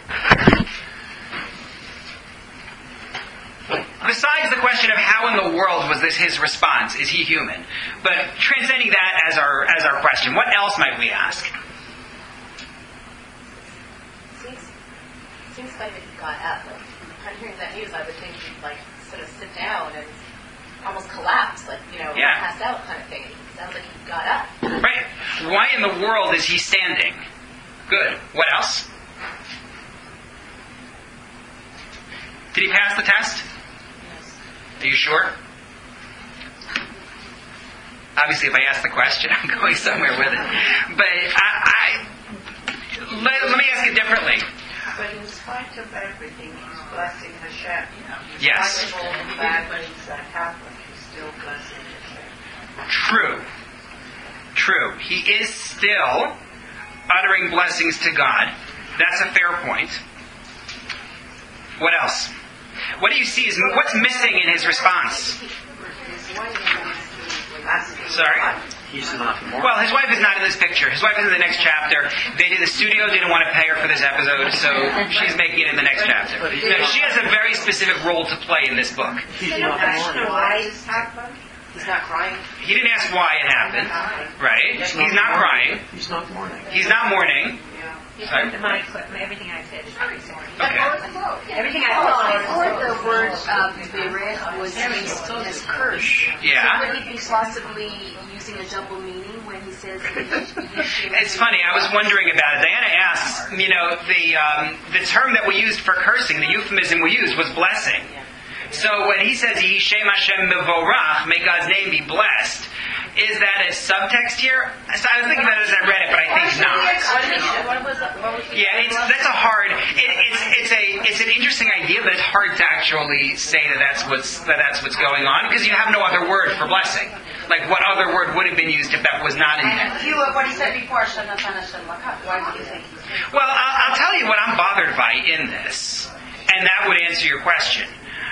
Besides the question of how in the world was this his response, is he human? But transcending that as our as our question, what else might we ask? Seems, seems like if he got up, like, kind of hearing that news, I would think he'd like sort of sit down and almost collapse, like, you know, yeah. pass out kind of thing. It sounds like he got up. Right. Why in the world is he standing? Good. What else? Did he pass the test? Are you sure? Obviously, if I ask the question, I'm going somewhere with it. But I, I let, let me ask it differently. But in spite of everything, he's blessing Hashem. You know, in Yes. spite of all the bad things that happen, he's still blessing Hashem. True. True. He is still uttering blessings to God. That's a fair point. What else? What do you see? Is, what's missing in his response? Sorry? He's not mourning. Well, his wife is not in this picture. His wife is in the next chapter. They did the studio didn't want to pay her for this episode, so she's making it in the next chapter. Now, she has a very specific role to play in this book. He's not mourning. Why this happened? He's not crying. He didn't ask why it happened, right? He's not crying. He's not mourning. He's not mourning. My, my, everything I've said is very sorry. Okay. Everything I've said Or the word um, berech was used as curse. Yeah. So would he be possibly using a double meaning when he says... It's funny. I was wondering about it. Diana asks, you know, the um, the term that we used for cursing, the euphemism we used was blessing. So when he says, Yishem Hashem mevorach, may God's name be blessed, is that a subtext here? So I was thinking about it as I read it, but I think not. Yeah, it's, that's a hard. It, it's it's a it's an interesting idea, but it's hard to actually say that that's what's that that's what's going on because you have no other word for blessing. Like what other word would have been used if that was not intended? You, what he said before, Hashem Natan Hashem Lakach. Why do you think he's... Well, I'll, I'll tell you what I'm bothered by in this, and that would answer your question.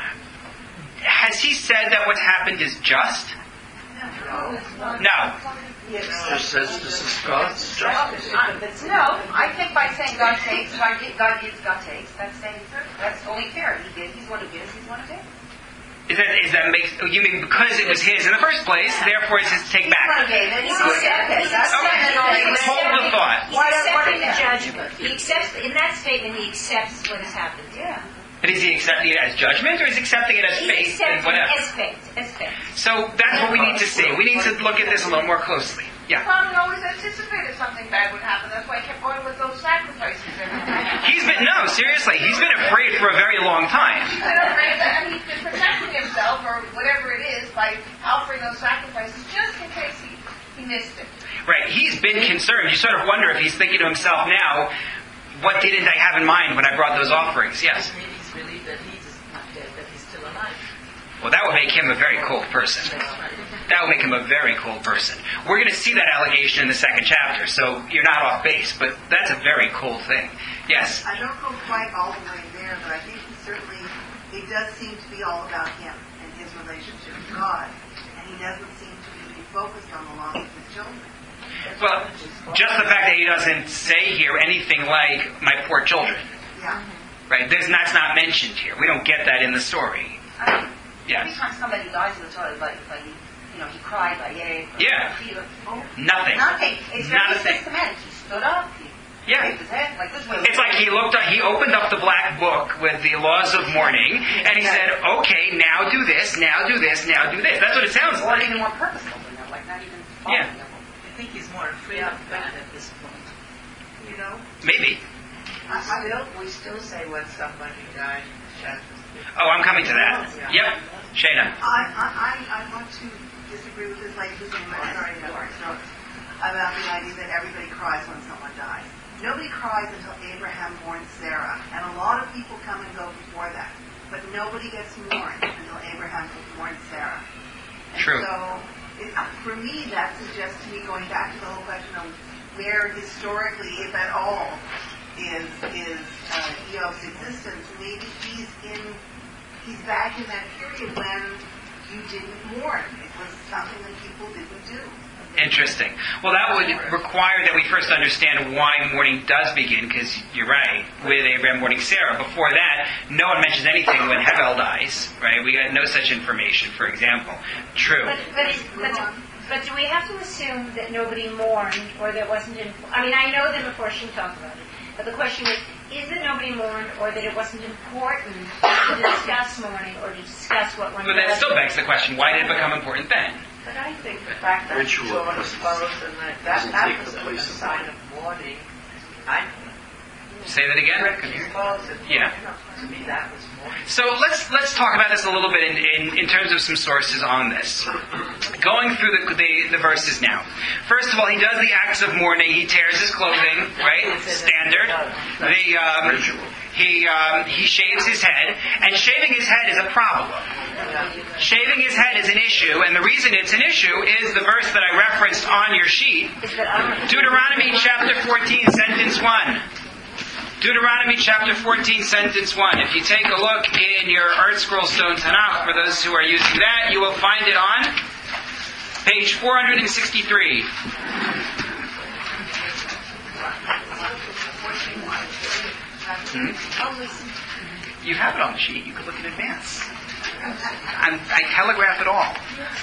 Has he said that what's happened is just? No. He says this is God's justice. No, I think by saying God takes, God gives, God gives, God takes, that's saying that's only fair. He did, he's one who gives, he's one who takes. Is that, is that makes, you mean because it was his in the first place, therefore it's his to take He's one who back? gave it, he's He's one who accepting- gave it. That's Okay. what Hold the thought. He's accepting the judgment. He accepts, in that statement, he accepts what has happened. Yeah. But is he accepting it as judgment or is he accepting it as He faith and accepts it whatever? as faith, as faith. So that's what we need to see. We need to look at this a little more closely. Yeah. Prophet always anticipated something bad would happen. That's why he kept going with those sacrifices every time. He's been, no, seriously, he's been afraid for a very long time. He's been afraid that, and he's been protecting himself or whatever it is by offering those sacrifices just in case he, he missed it. Right, he's been concerned. You sort of wonder if he's thinking to himself now, what didn't I have in mind when I brought those offerings? Yes. Maybe he's relieved that he's not dead, that he's still alive. Well, that would make him a very cold person. That would make him a very cold person. We're going to see that allegation in the second chapter, so you're not off base, but that's a very cold thing. Yes? I don't go quite all the way there, but I think he certainly, it does seem to be all about him and his relationship with God, and he doesn't seem to be focused on the loss of his children. Well, just the fact that he doesn't say here anything like, my poor children. Yeah. Right? There's, that's not mentioned here. We don't get that in the story. I mean, Yes. every time somebody dies in the toilet, like, like he, you know, he cried, like, yay. Yeah. He, like, oh, Nothing. nothing. It's Not a very thing. systematic. He stood up. He Yeah. waved his head, like this way. It's like he looked up, he opened up the black book with the laws of mourning, and he said, okay, now do this, now do this, now do this. That's what it sounds Or like. even more purposeful than that, like not even Yeah. following them. I think he's more afraid of God at this point. You know? Maybe. I, I still, we still say when somebody dies, Hashem Oh, I'm coming to that. Yep. Shayna. I, I, I want to disagree with this lady who's in my sorry, no, about the idea that everybody cries when someone dies. Nobody cries until Abraham mourns Sarah, and a lot of people come and go before that. But nobody gets mourned until Abraham mourns Sarah. And True. So, it, for me, that suggests to me, going back to the whole question of where historically, if at all, is is uh, Eob's existence, maybe he's in, he's back in that period when you didn't mourn. It was something that people didn't do. Interesting. Well, that would require that we first understand why mourning does begin, because you're right, with Abraham mourning Sarah. Before that, no one mentions anything when Hevel dies, right? We got no such information, for example. True. But, but, is, but, but do we have to assume that nobody mourned, or that wasn't in... I mean, I know that Meforshim talk about it, but the question is, is that nobody mourned, or that it wasn't important to discuss mourning, or to discuss what one... But that still begs the question, why did it become important then? But I think the fact that Ritual John doesn't- exposed and that, doesn't that, take that was the a, a place of sign mourning. of mourning. I Say that again? Rick exposed it. Yeah. To me, that was mourning. So let's let's talk about this a little bit in, in, in terms of some sources on this. Going through the, the the verses now. First of all, he does the acts of mourning. He tears his clothing, right? Standard. The um, he um, he shaves his head, and shaving his head is a problem. Shaving his head is an issue, and the reason it's an issue is the verse that I referenced on your sheet, Deuteronomy chapter fourteen, sentence one. Deuteronomy chapter fourteen, sentence one. If you take a look in your Art Scroll Stone Tanakh, for those who are using that, you will find it on page four hundred sixty-three. Hmm? You have it on the sheet. You can look in advance. I'm, I telegraph it all.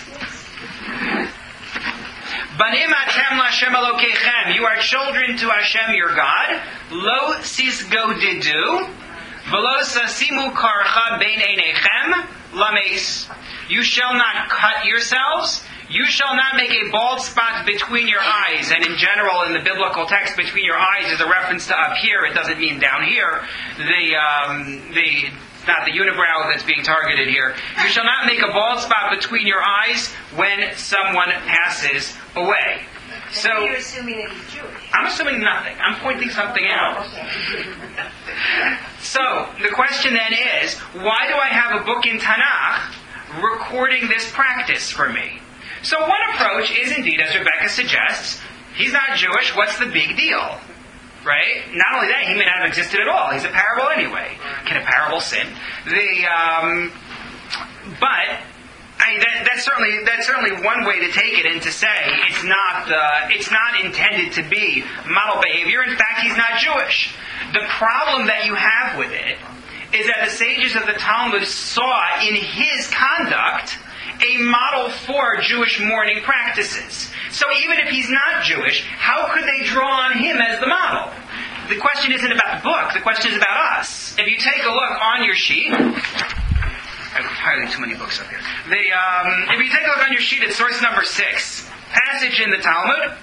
Banim Hashem Lashem Elokeichem. You are children to Hashem your God. Lo sisgodidu, v'lo sasimu karcha bein einechem lameis. You shall not cut yourselves. You shall not make a bald spot between your eyes. And in general, in the biblical text, between your eyes is a reference to up here. It doesn't mean down here. The um, the not the unibrow that's being targeted here. You shall not make a bald spot between your eyes when someone passes away. So you're assuming that he's Jewish. I'm assuming nothing. I'm pointing something out. So the question then is, why do I have a book in Tanakh recording this practice for me? So one approach is indeed, as Rebecca suggests, he's not Jewish, what's the big deal? Right? Not only that, he may not have existed at all. He's a parable anyway. Can a parable sin? The um, but I mean, that, that's certainly that's certainly one way to take it and to say it's not uh, it's not intended to be model behavior. In fact, he's not Jewish. The problem that you have with it is that the sages of the Talmud saw in his conduct a model for Jewish mourning practices. So even if he's not Jewish, how could they draw on him as the model? The question isn't about the book. The question is about us. If you take a look on your sheet, I have entirely too many books up here. The, um, if you take a look on your sheet at source number six, passage in the Talmud,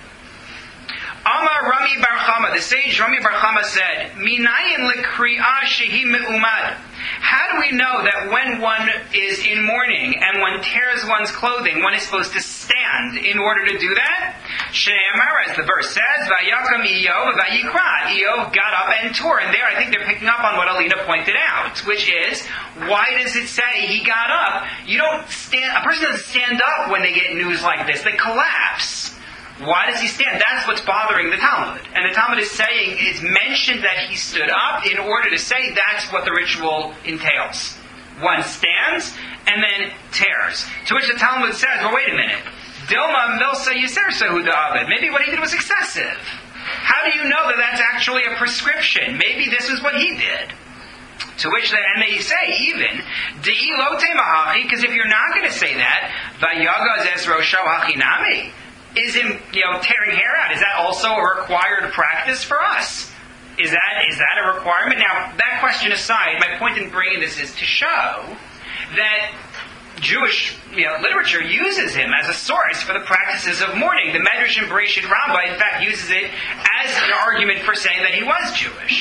Amar Rami Bar Chama, the sage Rami Bar Chama said, Minayin lekri'ah shehi me'umad. How do we know that when one is in mourning and one tears one's clothing, one is supposed to stand in order to do that? She'emar, as the verse says, Vayakam Iyov vayikra. Iyov got up and tore. And there I think they're picking up on what Alina pointed out, which is, why does it say he got up? You don't stand, a person doesn't stand up when they get news like this. They collapse. Why does he stand? That's what's bothering the Talmud. And the Talmud is saying, it's mentioned that he stood up in order to say that's what the ritual entails. One stands and then tears. To which the Talmud says, well, wait a minute. Dilma milsa yisersahu da'avid. Maybe what he did was excessive. How do you know that that's actually a prescription? Maybe this is what he did. To which, they, and they say even, De'i lo temahachi, because if you're not going to say that, vayagaz es rosho hachinami, is him, you know, tearing hair out, is that also a required practice for us? Is that is that a requirement? Now, that question aside, my point in bringing this is to show that Jewish, you know, literature uses him as a source for the practices of mourning. The Medrash in Bereshit Rabbah, in fact, uses it as an argument for saying that he was Jewish.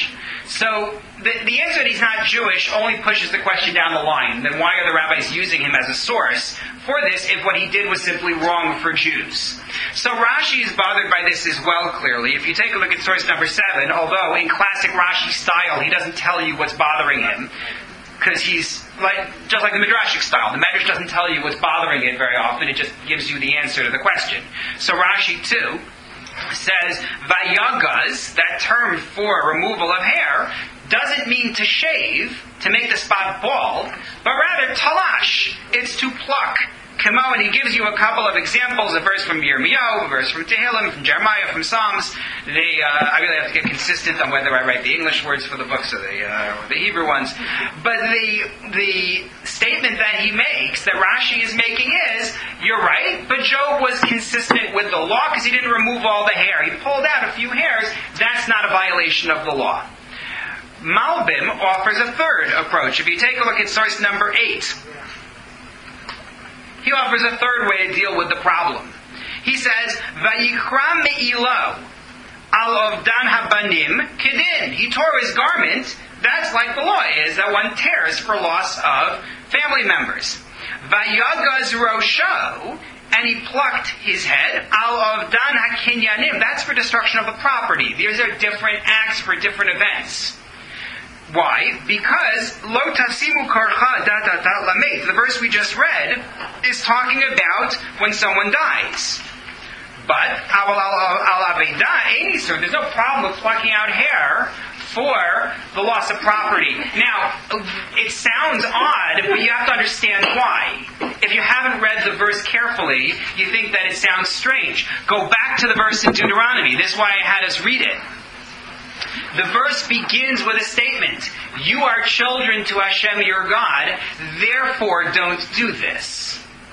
So the, the answer that he's not Jewish only pushes the question down the line. Then why are the rabbis using him as a source for this if what he did was simply wrong for Jews? So Rashi is bothered by this as well, clearly. If you take a look at source number seven, although in classic Rashi style he doesn't tell you what's bothering him, because he's like just like the Midrashic style. The Midrash doesn't tell you what's bothering it very often. It just gives you the answer to the question. So Rashi too says vayagaz, that term for removal of hair, doesn't mean to shave, to make the spot bald, but rather talash. It's to pluck. Kamo, and he gives you a couple of examples, a verse from Yirmiyahu, a verse from Tehillim, from Jeremiah, from Psalms. They, uh, I really have to get consistent on whether I write the English words for the books or the, uh, or the Hebrew ones. But the the statement that he makes, that Rashi is making is, you're right, but Job was consistent with the law because he didn't remove all the hair. He pulled out a few hairs. That's not a violation of the law. Malbim offers a third approach. If you take a look at source number eight, he offers a third way to deal with the problem. He says, Vayikra me'ilo al ovdan habanim kedin. He tore his garment. That's like the law is, that one tears for loss of family members. Vayagaz rosho, and he plucked his head. Al ovdan hakinyanim. That's for destruction of the property. These are different acts for different events. Why? Because lo tasimu karcha da da da lamet. The verse we just read is talking about when someone dies. But al al aveda, so there's no problem with plucking out hair for the loss of property. Now, it sounds odd, but you have to understand why. If you haven't read the verse carefully, you think that it sounds strange. Go back to the verse in Deuteronomy. This is why I had us read it. The verse begins with a statement. You are children to Hashem your God, therefore don't do this.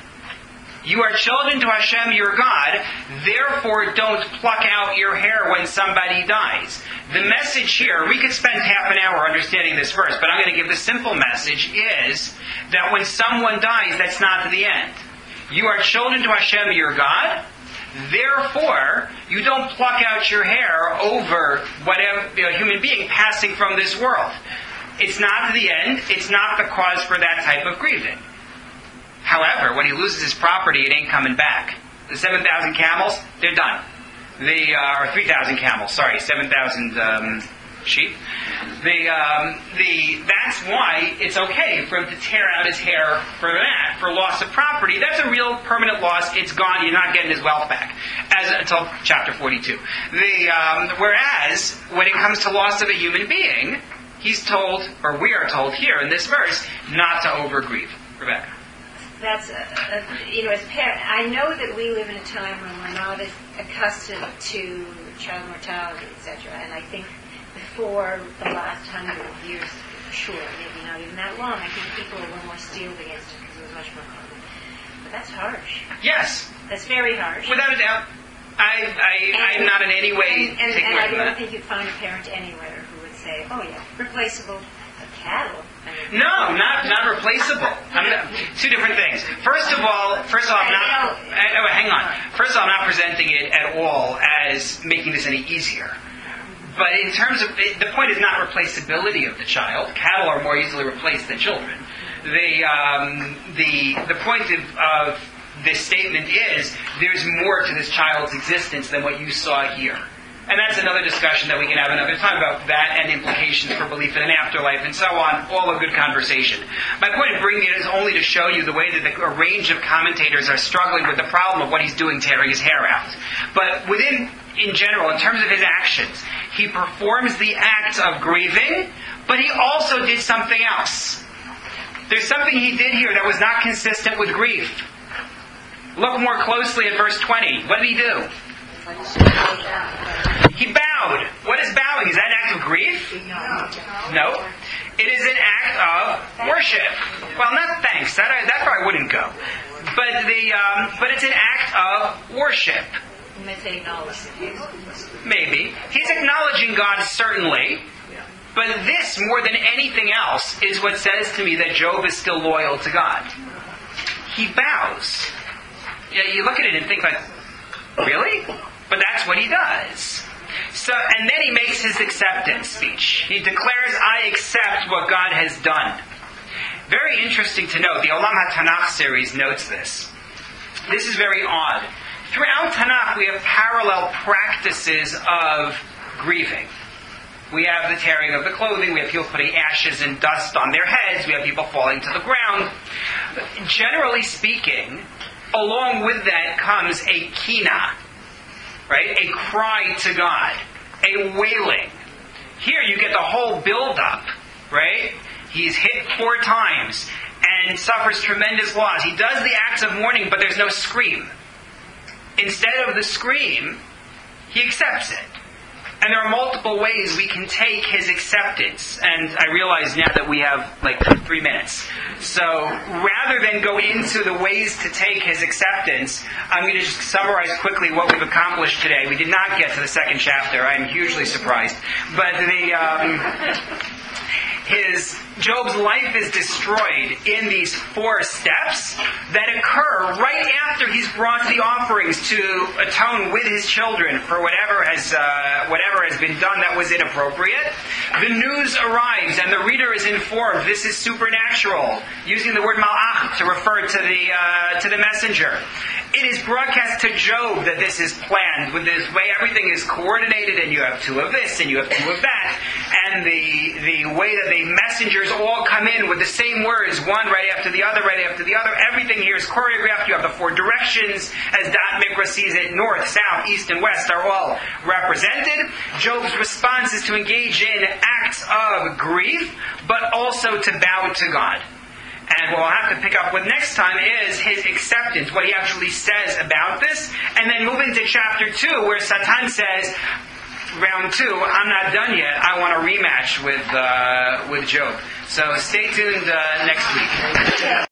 You are children to Hashem your God, therefore don't pluck out your hair when somebody dies. The message here, we could spend half an hour understanding this verse, but I'm going to give the simple message, is that when someone dies, that's not the end. You are children to Hashem your God, therefore, you don't pluck out your hair over whatever you know, human being passing from this world. It's not the end. It's not the cause for that type of grieving. However, when he loses his property, it ain't coming back. The seven thousand camels, they're done. The uh, or three thousand camels. Sorry, seven thousand um, sheep. The um, the that's why it's okay for him to tear out his hair for that, for loss of property. That's a real permanent loss. It's gone. You're not getting his wealth back. As until chapter forty-two. The um, whereas when it comes to loss of a human being, he's told, or we are told here in this verse, not to overgrieve. Rebecca. That's, a, a, you know, as parents, I know that we live in a time when we're not as accustomed to child mortality, et cetera. And I think before the last hundred years, sure, maybe not even that long, I think people were more steeled against it because it was much more common. But that's harsh. Yes. That's very harsh. Without a doubt. I, I, and, I'm not in any way and, and, taking and away I from don't that. think you'd find a parent anywhere who would say, oh yeah, replaceable, a cattle. I mean, No, not not replaceable. I'm not, two different things. First of all, first of all, I'm not. Oh, hang on. First of all, I'm not presenting it at all as making this any easier. But in terms of the point is not replaceability of the child. Cattle are more easily replaced than children. The um, the the point of, of this statement is there's more to this child's existence than what you saw here. And that's another discussion that we can have another time about that and implications for belief in an afterlife and so on. All a good conversation. My point of bringing it is only to show you the way that the, a range of commentators are struggling with the problem of what he's doing, tearing his hair out. But within, in general, in terms of his actions, he performs the act of grieving, but he also did something else. There's something he did here that was not consistent with grief. Look more closely at verse twenty. What did he do? He bowed. What is bowing? Is that an act of grief? No. It is an act of worship. Well, not thanks. That that part I wouldn't go. But the um, but it's an act of worship. Maybe he's acknowledging God, certainly. But this, more than anything else, is what says to me that Job is still loyal to God. He bows. You look at it and think like, really? But that's what he does. So, and then he makes his acceptance speech. He declares, I accept what God has done. Very interesting to note, the Olam HaTanakh series notes this. This is very odd. Throughout Tanakh, we have parallel practices of grieving. We have the tearing of the clothing, we have people putting ashes and dust on their heads, we have people falling to the ground. Generally speaking, along with that comes a kina, right? A cry to God, a wailing. Here you get the whole build-up, right? He's hit four times and suffers tremendous loss. He does the acts of mourning, but there's no scream. Instead of the scream, he accepts it. And there are multiple ways we can take his acceptance. And I realize now that we have like three minutes. So rather than go into the ways to take his acceptance, I'm going to just summarize quickly what we've accomplished today. We did not get to the second chapter. I'm hugely surprised. But the... Um, His Job's life is destroyed in these four steps that occur right after he's brought the offerings to atone with his children for whatever has uh, whatever has been done that was inappropriate. The news arrives and the reader is informed this is supernatural, using the word malach to refer to the uh, to the messenger. It is broadcast to Job that this is planned with this way everything is coordinated, and you have two of this and you have two of that, and the the way that the messengers all come in with the same words, one right after the other, right after the other. Everything here is choreographed. You have the four directions, as Da'at Mikra sees it, north, south, east, and west are all represented. Job's response is to engage in acts of grief, but also to bow to God. And what we'll have to pick up with next time is his acceptance, what he actually says about this. And then moving to chapter two, where Satan says, round two, I'm not done yet. I want a rematch with uh, with Job. So stay tuned uh, next week.